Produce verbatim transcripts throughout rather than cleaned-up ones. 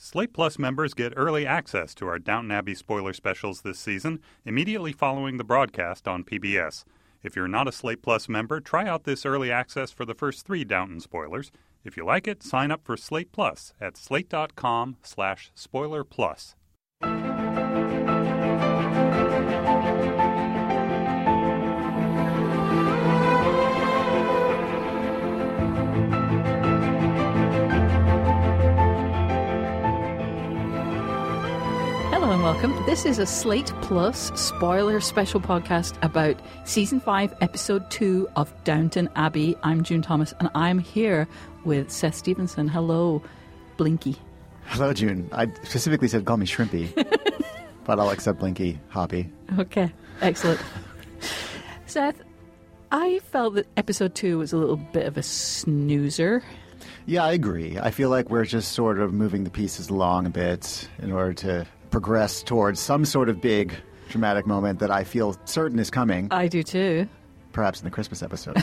Slate Plus members get early access to our Downton Abbey spoiler specials this season, immediately following the broadcast on P B S. If you're not a Slate Plus member, try out this early access for the first three Downton spoilers. If you like it, sign up for Slate Plus at slate.com slash spoiler plus. Hello and welcome. This is a Slate Plus spoiler special podcast about Season five, Episode two of Downton Abbey. I'm June Thomas, and I'm here with Seth Stevenson. Hello, Blinky. Hello, June. I specifically said call me Shrimpy, but I'll accept Blinky, Hoppy. Okay, excellent. Seth, I felt that Episode two was a little bit of a snoozer. Yeah, I agree. I feel like we're just sort of moving the pieces along a bit in order to progress towards some sort of big dramatic moment that I feel certain is coming. I do too. Perhaps in the Christmas episode.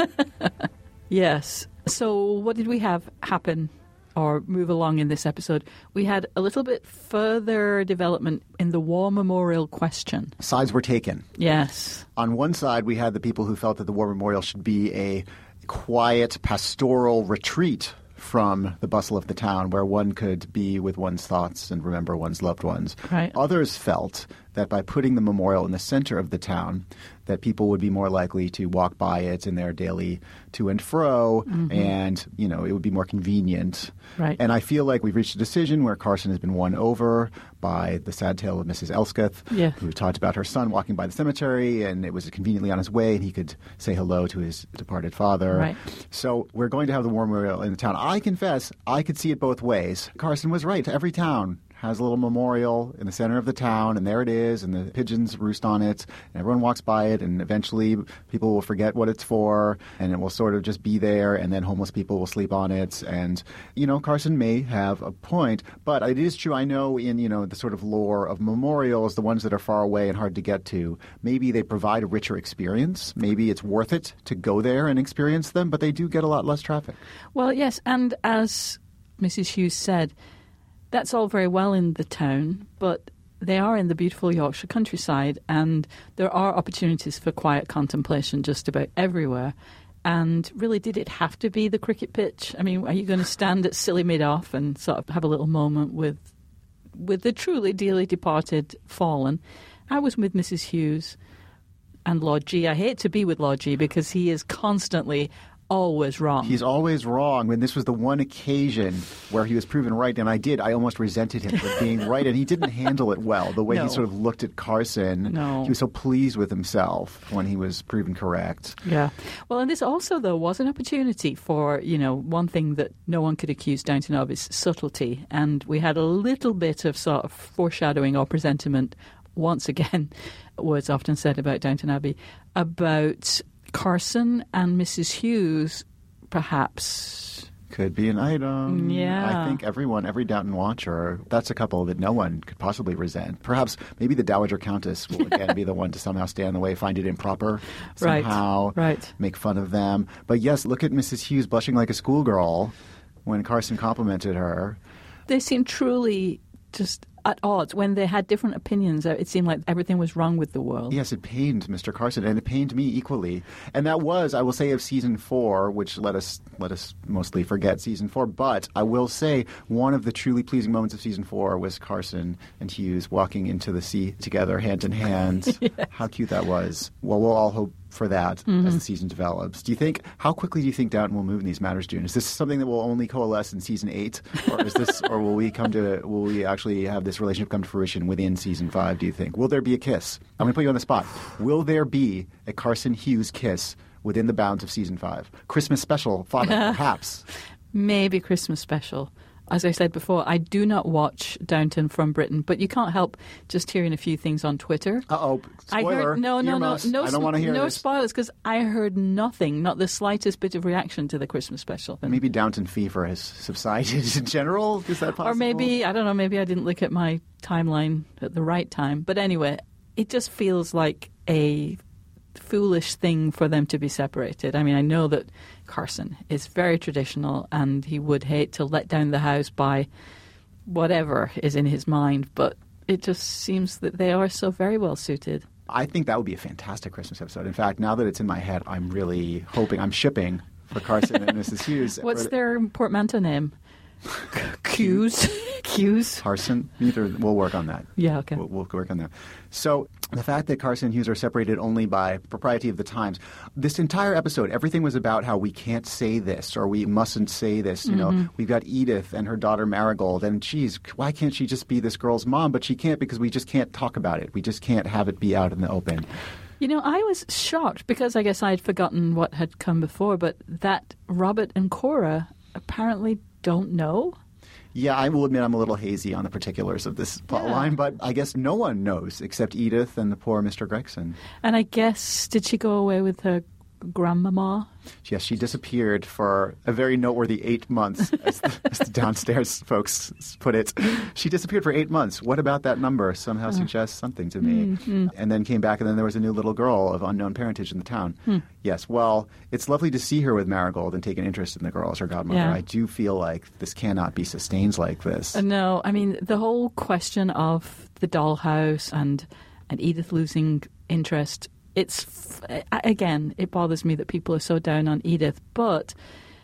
Yes. So what did we have happen or move along in this episode? We had a little bit further development in the war memorial question. Sides were taken. Yes. On one side, we had the people who felt that the war memorial should be a quiet pastoral retreat from the bustle of the town where one could be with one's thoughts and remember one's loved ones. Right. Others felt that by putting the memorial in the center of the town, that people would be more likely to walk by it in their daily to and fro, mm-hmm. and, you know, it would be more convenient. Right. And I feel like we've reached a decision where Carson has been won over by the sad tale of Missus Elsketh, yeah. who talked about her son walking by the cemetery, and it was conveniently on his way, and he could say hello to his departed father. Right. So we're going to have the war memorial in the town. I confess, I could see it both ways. Carson was right. Every town has a little memorial in the center of the town, and there it is, and the pigeons roost on it, and everyone walks by it, and eventually people will forget what it's for, and it will sort of just be there, and then homeless people will sleep on it. And, you know, Carson may have a point, but it is true, I know in, you know, the sort of lore of memorials, the ones that are far away and hard to get to, maybe they provide a richer experience. Maybe it's worth it to go there and experience them, but they do get a lot less traffic. Well, yes, and as Missus Hughes said, that's all very well in the town, but they are in the beautiful Yorkshire countryside, and there are opportunities for quiet contemplation just about everywhere. And really, did it have to be the cricket pitch? I mean, are you going to stand at silly mid-off and sort of have a little moment with with the truly dearly departed fallen? I was with Missus Hughes and Lord G. I hate to be with Lord G because he is constantly always wrong. He's always wrong. When this was the one occasion where he was proven right, and I did, I almost resented him for being right, and he didn't handle it well. The way no. he sort of looked at Carson, no. he was so pleased with himself when he was proven correct. Yeah. Well, and this also, though, was an opportunity for, you know, one thing that no one could accuse Downton of is subtlety, and we had a little bit of sort of foreshadowing or presentiment, once again, words often said about Downton Abbey, about Carson and Missus Hughes, perhaps. Could be an item. Yeah. I think everyone, every Downton watcher, that's a couple that no one could possibly resent. Perhaps maybe the Dowager Countess will again be the one to somehow stand in the way, find it improper somehow, right. Right. make fun of them. But yes, look at Missus Hughes blushing like a schoolgirl when Carson complimented her. They seem truly just at odds. When they had different opinions, it seemed like everything was wrong with the world. Yes, it pained Mister Carson, and it pained me equally. And that was, I will say, of season four, which let us let us mostly forget season four. But I will say one of the truly pleasing moments of season four was Carson and Hughes walking into the sea together, hand in hand. Yes. How cute that was. Well, we'll all hope for that mm-hmm. as the season develops. Do you think, how quickly do you think Downton will move in these matters, June? Is this something that will only coalesce in season eight, or is this, or will we come to, will we actually have this relationship come to fruition within season five? Do you think? Will there be a kiss? I'm going to put you on the spot. Will there be a Carson Hughes kiss within the bounds of season five? Christmas special, father, perhaps. Maybe Christmas special. As I said before, I do not watch Downton from Britain, but you can't help just hearing a few things on Twitter. Uh-oh, spoiler. I heard, no, no, no, no, I don't want to hear no this. spoilers, because I heard nothing, not the slightest bit of reaction to the Christmas special. Maybe Downton fever has subsided in general. Is that possible? Or maybe, I don't know, maybe I didn't look at my timeline at the right time. But anyway, it just feels like a foolish thing for them to be separated. I mean, I know that Carson is very traditional and he would hate to let down the house by whatever is in his mind, but it just seems that they are so very well suited. I think that would be a fantastic Christmas episode. In fact, now that it's in my head, I'm really hoping, I'm shipping for Carson and Missus Hughes. What's their portmanteau name? Hughes. Hughes. Carson. Neither. We'll work on that. Yeah, okay. We'll, we'll work on that. So the fact that Carson and Hughes are separated only by propriety of the times, this entire episode, everything was about how we can't say this or we mustn't say this. You mm-hmm. know, we've got Edith and her daughter Marigold, and geez, why can't she just be this girl's mom? But she can't because we just can't talk about it. We just can't have it be out in the open. You know, I was shocked because I guess I'd forgotten what had come before, but that Robert and Cora apparently don't know. Yeah, I will admit I'm a little hazy on the particulars of this plot yeah. line, but I guess no one knows except Edith and the poor Mister Gregson. And I guess, did she go away with her grandmama? Yes, she disappeared for a very noteworthy eight months, as the, as the downstairs folks put it. She disappeared for eight months. What about that number somehow uh, suggests something to me? Mm-hmm. And then came back, and then there was a new little girl of unknown parentage in the town. Hmm. Yes, well, it's lovely to see her with Marigold and take an interest in the girl as her godmother. Yeah. I do feel like this cannot be sustained like this. Uh, no, I mean, the whole question of the dollhouse and, and Edith losing interest, it's, again, it bothers me that people are so down on Edith, but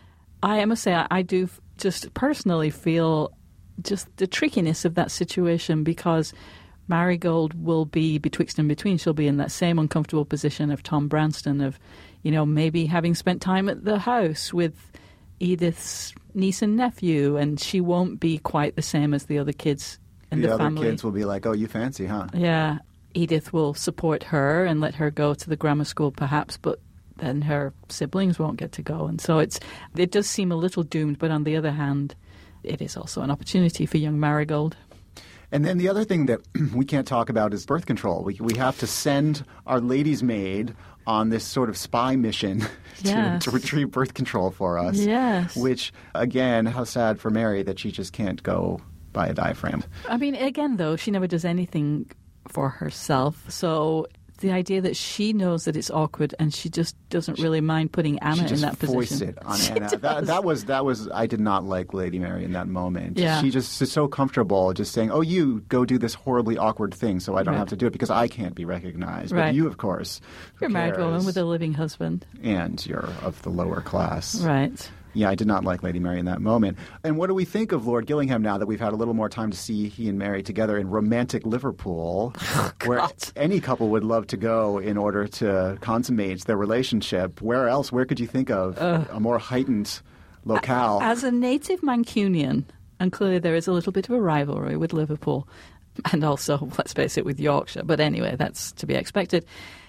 I must say I, I do just personally feel just the trickiness of that situation, because Marigold will be betwixt and between. She'll be in that same uncomfortable position of Tom Branston, of, you know, maybe having spent time at the house with Edith's niece and nephew, and she won't be quite the same as the other kids in the, the other family. Kids will be like, oh, you fancy, huh? Yeah. Edith will support her and let her go to the grammar school perhaps, but then her siblings won't get to go. And so it's it does seem a little doomed, but on the other hand, it is also an opportunity for young Marigold. And then the other thing that we can't talk about is birth control. We we have to send our lady's maid on this sort of spy mission to, yes. to retrieve birth control for us. Yes. Which, again, how sad for Mary that she just can't go buy a diaphragm. I mean, again, though, she never does anything for herself. So the idea that she knows that it's awkward and she just doesn't really mind putting Anna in that position. She just foists it on Anna. That, that was that was I did not like Lady Mary in that moment. Yeah. She just is so comfortable just saying, "Oh, you go do this horribly awkward thing, so I don't right. have to do it because I can't be recognized." Right. But you, of course, you're a married woman with a living husband, and you're of the lower class, right? Yeah, I did not like Lady Mary in that moment. And what do we think of Lord Gillingham now that we've had a little more time to see he and Mary together in romantic Liverpool, oh, where any couple would love to go in order to consummate their relationship? Where else? Where could you think of uh, a more heightened locale? As a native Mancunian, and clearly there is a little bit of a rivalry with Liverpool, and also, let's face it, with Yorkshire. But anyway, that's to be expected.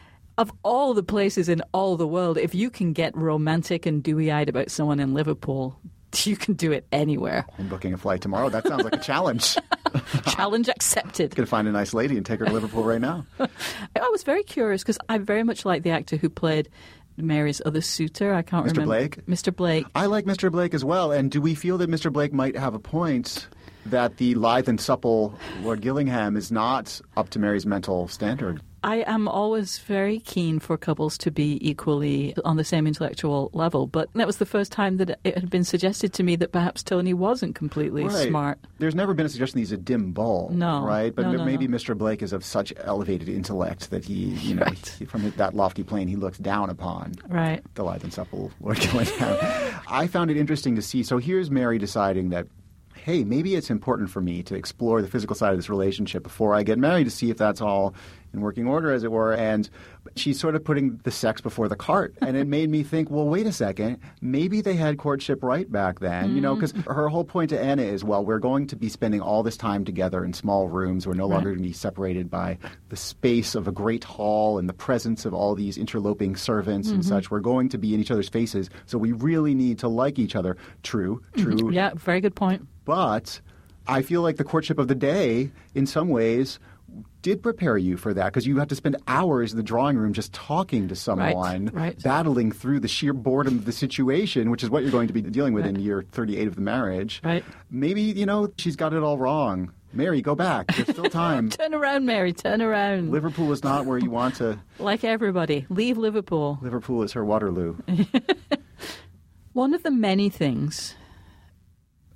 Of all the places in all the world, if you can get romantic and dewy-eyed about someone in Liverpool, you can do it anywhere. I'm booking a flight tomorrow. That sounds like a challenge. Challenge accepted. Going to find a nice lady and take her to Liverpool right now. I was very curious because I very much like the actor who played Mary's other suitor. I can't Mister remember. Mister Blake? Mister Blake. I like Mister Blake as well. And do we feel that Mister Blake might have a point that the lithe and supple Lord Gillingham is not up to Mary's mental standard? I am always very keen for couples to be equally on the same intellectual level, but that was the first time that it had been suggested to me that perhaps Tony wasn't completely right. smart. There's never been a suggestion he's a dim bull, no, right? But no, no, maybe no. Mister Blake is of such elevated intellect that he, you know, right. he, from that lofty plane, he looks down upon right. the lithe and supple Lord Gillingham. I found it interesting to see. So here's Mary deciding that, hey, maybe it's important for me to explore the physical side of this relationship before I get married to see if that's all in working order, as it were. And she's sort of putting the sex before the cart. And it made me think, well, wait a second. Maybe they had courtship right back then, mm-hmm. you know, because her whole point to Anna is, well, we're going to be spending all this time together in small rooms. We're no right. longer going to be separated by the space of a great hall and the presence of all these interloping servants mm-hmm. and such. We're going to be in each other's faces. So we really need to like each other. True, true. Mm-hmm. Yeah, very good point. But I feel like the courtship of the day, in some ways, did prepare you for that, because you had to spend hours in the drawing room just talking to someone, right, right. battling through the sheer boredom of the situation, which is what you're going to be dealing with right. in year thirty-eight of the marriage. Right. Maybe, you know, she's got it all wrong. Mary, go back. There's still time. Turn around, Mary. Turn around. Liverpool is not where you want to. Like everybody. Leave Liverpool. Liverpool is her Waterloo. One of the many things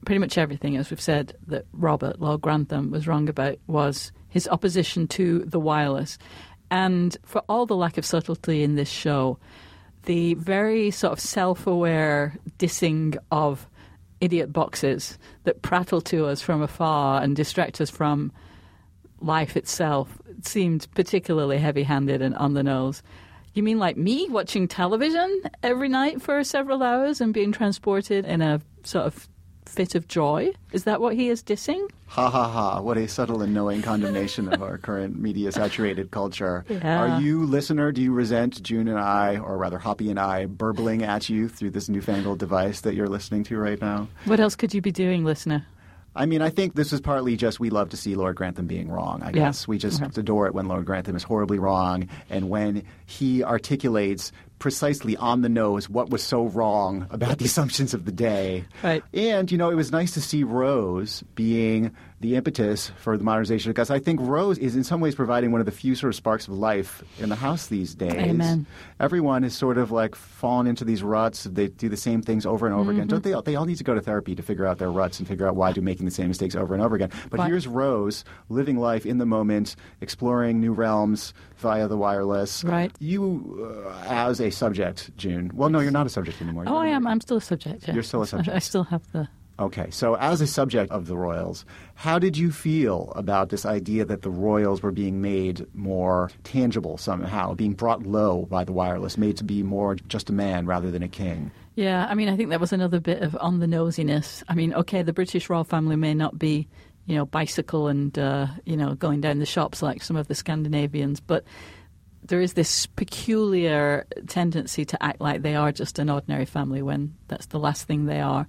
pretty much everything, as we've said, that Robert, Lord Grantham, was wrong about was his opposition to the wireless. And for all the lack of subtlety in this show, the very sort of self-aware dissing of idiot boxes that prattle to us from afar and distract us from life itself seemed particularly heavy-handed and on the nose. You mean like me watching television every night for several hours and being transported in a sort of fit of joy? Is that what he is dissing? Ha ha ha. What a subtle and knowing condemnation of our current media-saturated culture. Yeah. Are you, listener, do you resent June and I, or rather Hoppy and I, burbling at you through this newfangled device that you're listening to right now? What else could you be doing, listener? I mean, I think this is partly just we love to see Lord Grantham being wrong, I Yeah. guess. We just Okay. adore it when Lord Grantham is horribly wrong and when he articulates precisely on the nose what was so wrong about the assumptions of the day. Right. And, you know, it was nice to see Rose being the impetus for the modernization, because I think Rose is in some ways providing one of the few sort of sparks of life in the house these days. Amen. Everyone is sort of like fallen into these ruts. They do the same things over and over Mm-hmm. again. Don't they all, they all need to go to therapy to figure out their ruts and figure out why they're making the same mistakes over and over again. But Right. here's Rose living life in the moment, exploring new realms via the wireless. Right. You, uh, as a subject, June. Well, no, you're not a subject anymore. Oh, You're- I am. I'm still a subject. Yeah. You're still a subject. I still have the... Okay, so as a subject of the royals, how did you feel about this idea that the royals were being made more tangible somehow, being brought low by the wireless, made to be more just a man rather than a king? Yeah, I mean, I think that was another bit of on the nosiness. I mean, okay, the British royal family may not be, you know, bicycle and, uh, you know, going down the shops like some of the Scandinavians, but there is this peculiar tendency to act like they are just an ordinary family when that's the last thing they are.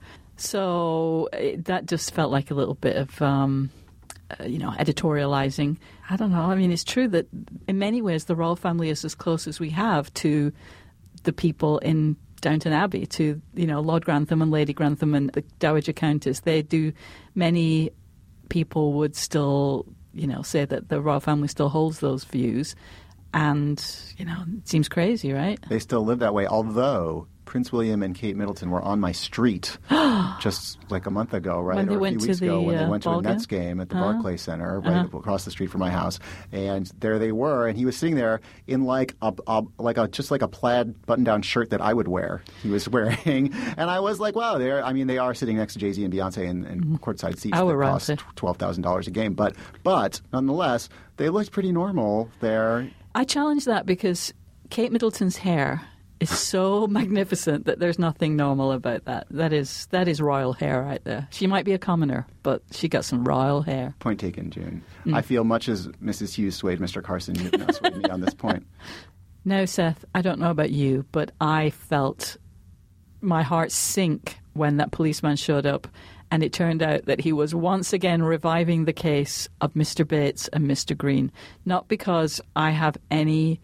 So it, that just felt like a little bit of, um, uh, you know, editorializing. I don't know. I mean, it's true that in many ways the royal family is as close as we have to the people in Downton Abbey, to, you know, Lord Grantham and Lady Grantham and the Dowager Countess. They do, many people would still, you know, say that the royal family still holds those views. And, you know, it seems crazy, right? They still live that way, although Prince William and Kate Middleton were on my street just like a month ago, right? When they or a went few to weeks ago the, when they uh, went to a ball Nets game? game at the Uh-huh. Barclays Center, right Uh-huh. across the street from my house. And there they were, and he was sitting there in like a, a like a just like a plaid button-down shirt that I would wear. He was wearing, and I was like, wow, they're. I mean, they are sitting next to Jay-Z and Beyonce in, in courtside seats Our that cost royalty. twelve thousand dollars a game, but but nonetheless, they looked pretty normal there. I challenge that because Kate Middleton's hair is so magnificent that there's nothing normal about that. That is that is royal hair right there. She might be a commoner, but she got some royal hair. Point taken, June. Mm. I feel much as Missus Hughes swayed Mister Carson, you've now swayed me on this point. Now, Seth, I don't know about you, but I felt my heart sink when that policeman showed up, and it turned out that he was once again reviving the case of Mister Bates and Mister Green. Not because I have any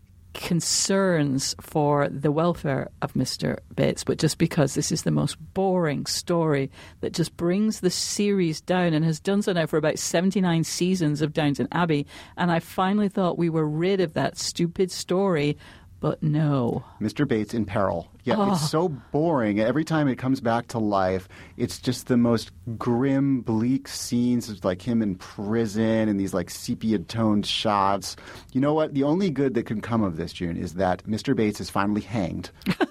concerns for the welfare of Mister Bates, but just because this is the most boring story that just brings the series down and has done so now for about seventy-nine seasons of Downton Abbey. And I finally thought we were rid of that stupid story, but no. Mister Bates in peril. Yeah, Oh. it's so boring. Every time it comes back to life, it's just the most grim, bleak scenes of like him in prison and these like sepia-toned shots. You know what? The only good that can come of this, June, is that Mister Bates is finally hanged.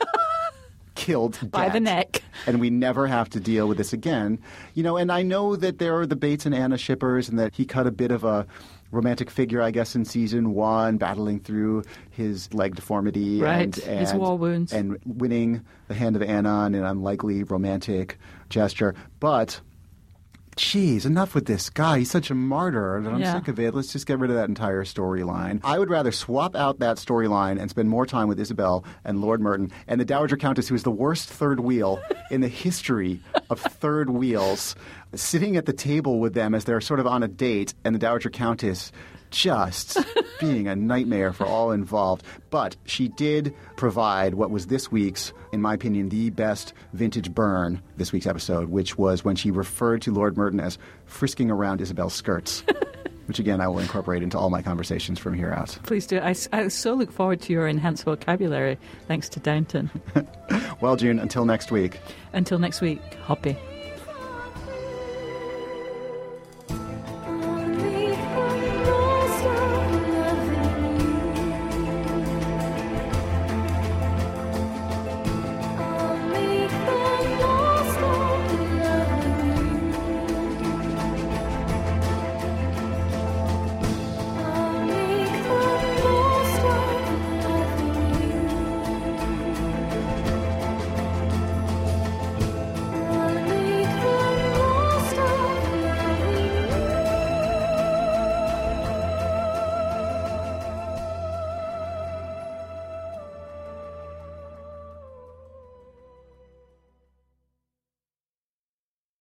Killed By the dead. neck. And we never have to deal with this again. You know, and I know that there are the Bates and Anna shippers and that he cut a bit of a romantic figure, I guess, in season one, battling through his leg deformity Right, and, and his war wounds. and winning the hand of Anna in an unlikely romantic gesture. But, geez, enough with this guy. He's such a martyr. And I'm Yeah. sick of it. Let's just get rid of that entire storyline. I would rather swap out that storyline and spend more time with Isabel and Lord Merton and the Dowager Countess, who is the worst third wheel in the history of third wheels, sitting at the table with them as they're sort of on a date, and the Dowager Countess just being a nightmare for all involved. But she did provide what was this week's, in my opinion, the best vintage burn this week's episode, which was when she referred to Lord Merton as frisking around Isabel's skirts, which, again, I will incorporate into all my conversations from here out. Please do. I, I so look forward to your enhanced vocabulary, thanks to Downton. Well, June, until next week. Until next week, Hoppy.